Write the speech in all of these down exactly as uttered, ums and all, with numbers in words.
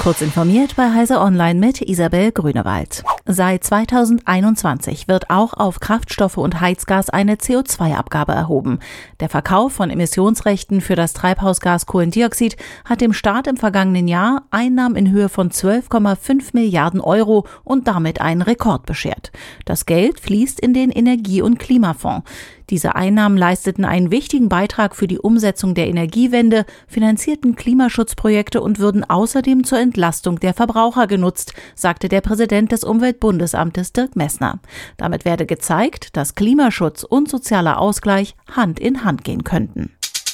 Kurz informiert bei Heise Online mit Isabel Grünewald. Seit zweitausendeinundzwanzig wird auch auf Kraftstoffe und Heizgas eine C O zwei Abgabe erhoben. Der Verkauf von Emissionsrechten für das Treibhausgas Kohlendioxid hat dem Staat im vergangenen Jahr Einnahmen in Höhe von zwölf Komma fünf Milliarden Euro und damit einen Rekord beschert. Das Geld fließt in den Energie- und Klimafonds. Diese Einnahmen leisteten einen wichtigen Beitrag für die Umsetzung der Energiewende, finanzierten Klimaschutzprojekte und würden außerdem zur Entlastung der Verbraucher genutzt, sagte der Präsident des Umweltbundesamtes Dirk Messner. Damit werde gezeigt, dass Klimaschutz und sozialer Ausgleich Hand in Hand gehen könnten.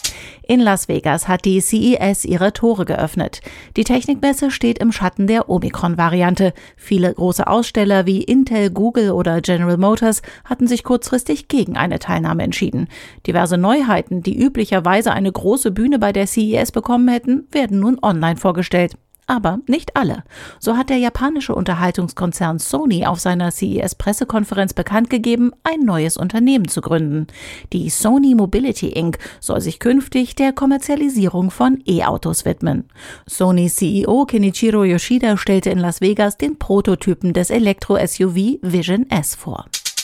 In Las Vegas hat die C E S ihre Tore geöffnet. Die Technikmesse steht im Schatten der Omikron-Variante. Viele große Aussteller wie Intel, Google oder General Motors hatten sich kurzfristig gegen eine Teilnahme entschieden. Diverse Neuheiten, die üblicherweise eine große Bühne bei der C E S bekommen hätten, werden nun online vorgestellt. Aber nicht alle. So hat der japanische Unterhaltungskonzern Sony auf seiner C E S-Pressekonferenz bekannt gegeben, ein neues Unternehmen zu gründen. Die Sony Mobility Incorporated soll sich künftig der Kommerzialisierung von E-Autos widmen. Sonys C E O Kenichiro Yoshida stellte in Las Vegas den Prototypen des Elektro-S U V Vision S vor.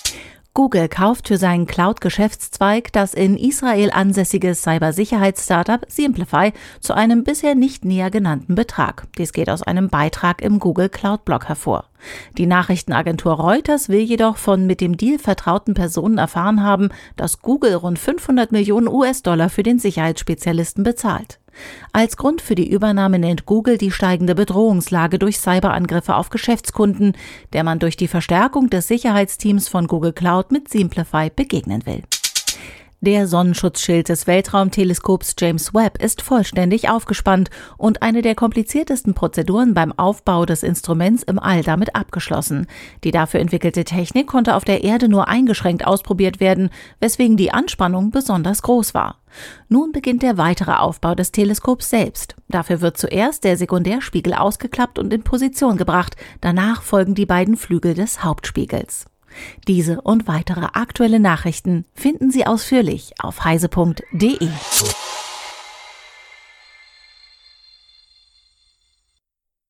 Google kauft für seinen Cloud-Geschäftszweig das in Israel ansässige Cybersicherheits-Startup Simplify zu einem bisher nicht näher genannten Betrag. Dies geht aus einem Beitrag im Google Cloud-Blog hervor. Die Nachrichtenagentur Reuters will jedoch von mit dem Deal vertrauten Personen erfahren haben, dass Google rund fünfhundert Millionen U S-Dollar für den Sicherheitsspezialisten bezahlt. Als Grund für die Übernahme nennt Google die steigende Bedrohungslage durch Cyberangriffe auf Geschäftskunden, der man durch die Verstärkung des Sicherheitsteams von Google Cloud mit Simplify begegnen will. Der Sonnenschutzschild des Weltraumteleskops James Webb ist vollständig aufgespannt und eine der kompliziertesten Prozeduren beim Aufbau des Instruments im All damit abgeschlossen. Die dafür entwickelte Technik konnte auf der Erde nur eingeschränkt ausprobiert werden, weswegen die Anspannung besonders groß war. Nun beginnt der weitere Aufbau des Teleskops selbst. Dafür wird zuerst der Sekundärspiegel ausgeklappt und in Position gebracht. Danach folgen die beiden Flügel des Hauptspiegels. Diese und weitere aktuelle Nachrichten finden Sie ausführlich auf heise punkt de.